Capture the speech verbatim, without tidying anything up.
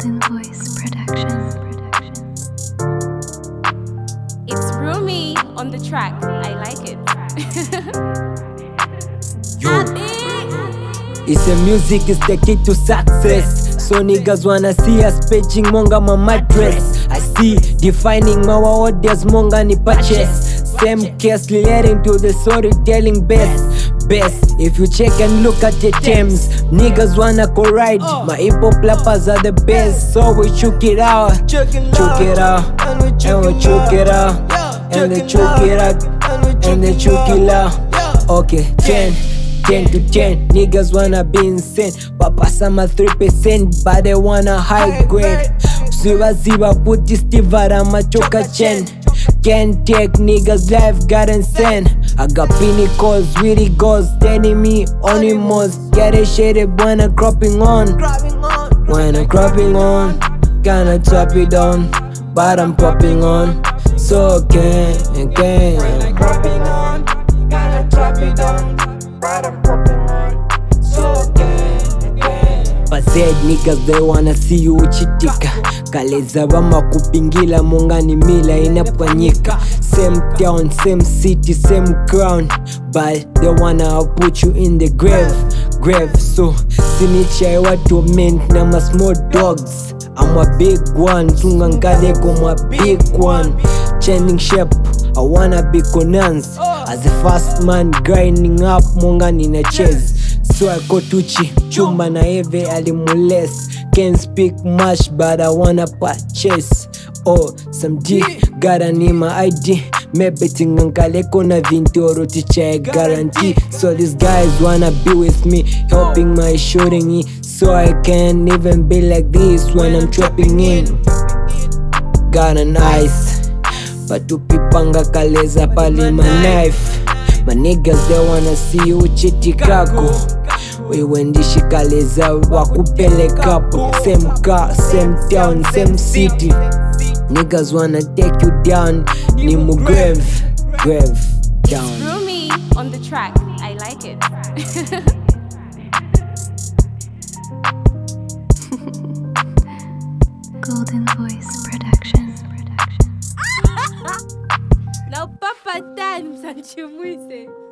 Golden Voice Production. It's Rumi on the track. I like it. Yo. It's the music, is the key to success. So niggas wanna see us paging monga my mattress. I see defining our audience monga ni purchase. Same case leading to the storytelling best. Best, if you check and look at the terms, niggas wanna collide. My hip hop rappers are the best, so we choke it out, choke it out, and we choke it out, and they choke it out, and they choke it out. Okay, ten, ten to ten, niggas wanna be insane. Papa sama three percent, but they wanna high grade. Ziva ziva put this tivara machoka chen. Can't take niggas life, God insane. I got pinnacles, witty goals, enemy, onimos. Get it shaded when I'm cropping on. When I'm cropping on, kinda chop it down, but I'm popping on. So okay, okay. When I'm cropping on, kinda chop it down, but I'm popping on. So okay, okay. But said niggas they wanna see you uchitika. Kaleza bama kupingila mongani mila inapwanyika. Same town, same city, same crown, but they wanna put you in the grave, grave. So sinicha what to meant na my small dogs. I'm a big one, tungangale como a big one. Changing shape, I wanna be Conans. As a fast man grinding up mongani na chase. So I go Tucci, chumba na eve alimules. Can't speak much but I wanna purchase. Oh, some D, gotta need my I D. Maybe tingankale kona vintoro ticha guarantee. So these guys wanna be with me, helping my shooting in. So I can't even be like this when I'm trapping in. Got an ice, but to pipanga kaleza pali my knife. My niggas they wanna see you chitikako. We when this shikaleza wakupelekapo. Same car, same town, same city. Niggas wanna take you down, ni mu grave, grave down. Rumi on the track. I like it. Golden Voice Production. Now Papa Dan Sanchimwise.